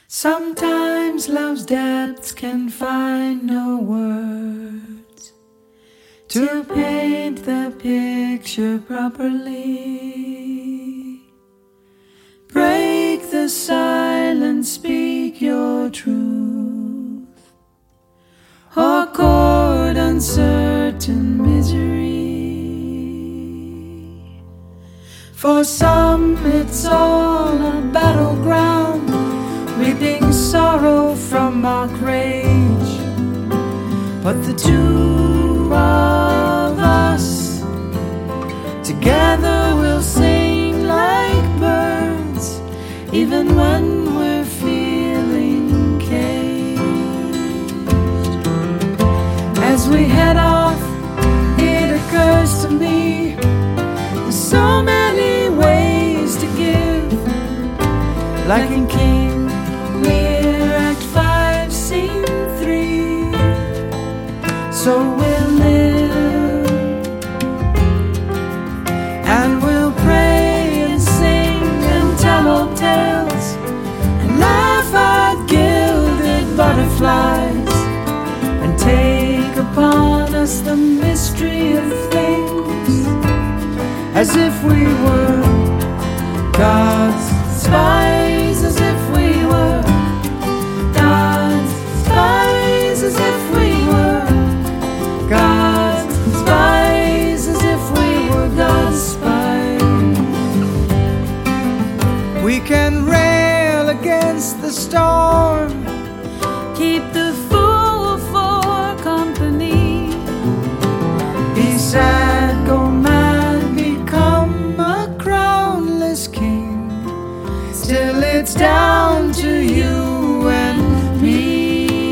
Sometimes love's depths can find no words to paint the picture properly. Break the silence, speak your truth, or court uncertain misery. For some it's all a battleground, reaping sorrow from our rage. But the two of us together will sing like birds, even when we're feeling caged. As we head off, it occurs to me there's so many ways to give, like in King Lear, Act 5, Scene 3. So we'll live, and we'll pray and sing and tell old tales, and laugh at gilded butterflies, and take upon us the mystery of things, as if we were God's spies, as if we were God's spies, as if we were God's spies, as if we were God's spies. We can rail against the storm, keep the fool for company, be sad, go mad, become a crownless king. Still it's down to you and me.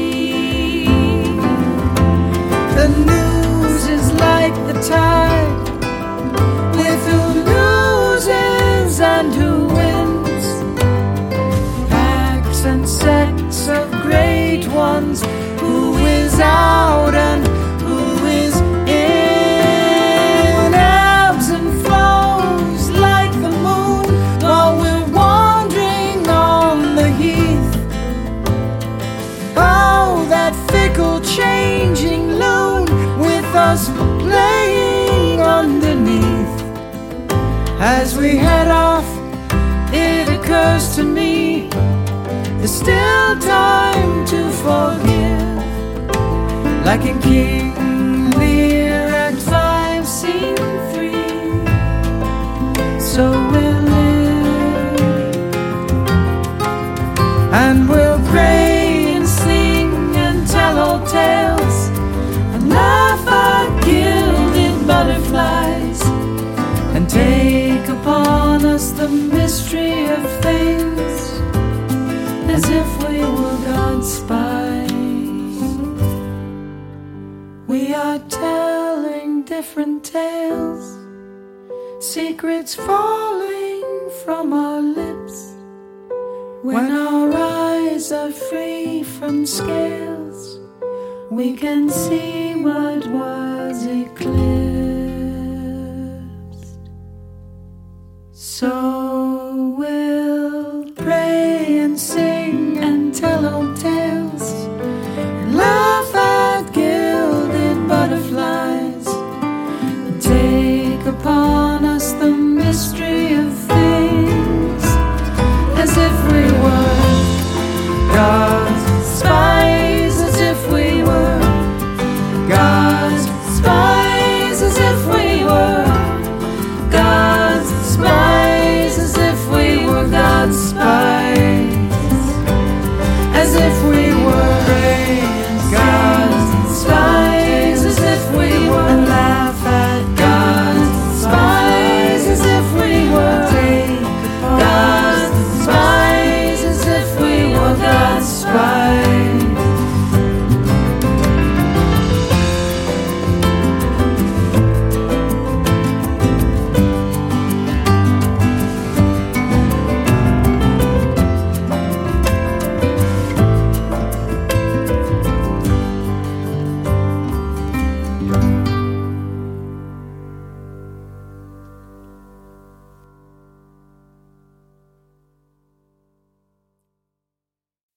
The news is like the tide, with who loses and who wins. Packs and sects of great ones, who is out and who is in. Ebbs and flows like the moon, while we're wandering on the heath. Oh, that fickle changing loon, with us playing underneath. As we head off, it occurs to me there's still time to forgive, like in King Lear, Act 5, Scene 3. So we'll live, and we'll pray and sing and tell old tales, and laugh at gilded butterflies, and take upon us the mystery of things, as if we were God's spies. We are telling different tales, secrets falling from our lips, when our eyes are free from scales, we can see what was.